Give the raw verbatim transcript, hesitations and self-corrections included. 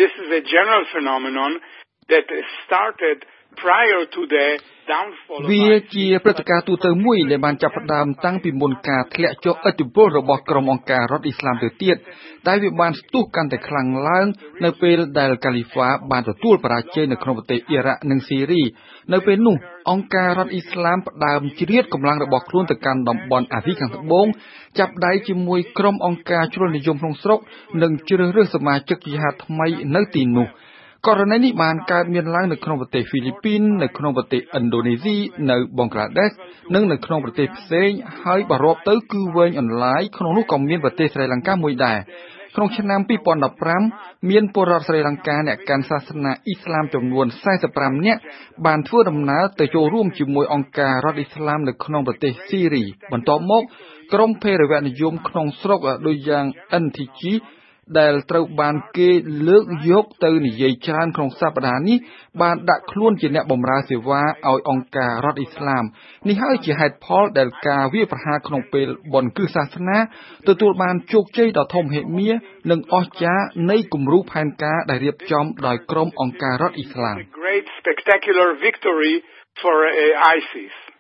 this is a general phenomenon that started prior to the downfall of វាជាព្រឹត្តិការណ៍ទូទៅមួយដែលបានចាប់ផ្ដើមតាំងពីមុនការធ្លាក់ចុះឥទ្ធិពលរបស់ក្រុមអង្គការរដ្ឋអ៊ីស្លាមទៅទៀតតែវាបានស្ទុះកាន់តែខ្លាំងឡើងនៅពេលដែលកាលីហ្វាបានទទួលបរាជ័យនៅក្នុងប្រទេសអ៊ីរ៉ាក់និងស៊ីរីនៅពេលនោះអង្គការរដ្ឋអ៊ីស្លាមផ្ដើមជ្រៀតកម្លាំងរបស់ខ្លួនទៅកាន់តំបន់អាស៊ីខាងត្បូងចាប់ដៃជាមួយក្រុមអង្គការជ្រុលនិយមក្នុងស្រុកនិងជ្រើសរើសសមាជិកយីហាដថ្មីនៅទីនោះករណីនេះបានកើតមានឡើងនៅក្នុងប្រទេសហ្វីលីពីននៅក្នុងប្រទេសឥណ្ឌូនេស៊ីនៅបង់ក្លាដេសនិងនៅក្នុងប្រទេសផ្សេងហើយបើរាប់ទៅគឺវែងអន្លាយក្នុងនោះក៏មានប្រទេសស្រីលង្កាមួយដែរក្នុងឆ្នាំពីរពាន់ដប់ប្រាំមានពលរដ្ឋស្រីលង្កាអ្នកកាន់សាសនាអ៊ីស្លាមចំនួនសែសិបប្រាំនាក់បានធ្វើដំណើរទៅចូលរួមជាមួយអង្គការរដ្ឋអ៊ីស្លាមនៅក្នុងប្រទេសស៊ីរីបន្ទាប់មកក្រុមភេរវនិយមក្នុងស្រុកដូចយ៉ាង អិន ធី ជី ដែលត្រូវបានគេលើកយកទៅនិយាយច្រើនក្នុងសប្តាហ៍នេះបានដាក់ខ្លួនជាអ្នកបម្រើសេវាឲ្យអង្គការរដ្ឋអ៊ីស្លាមនេះហើយជាហេតុផលដែលការវាយប្រហារក្នុងពេលបុណ្យគ្រឹះសាសនាទទួលបានជោគជ័យដ៏ធំហិមានិងអស្ចារ្យនៃគំរូផែនការដែលរៀបចំដោយក្រុមអង្គការរដ្ឋអ៊ីស្លាម Great spectacular victory for uh, ISIS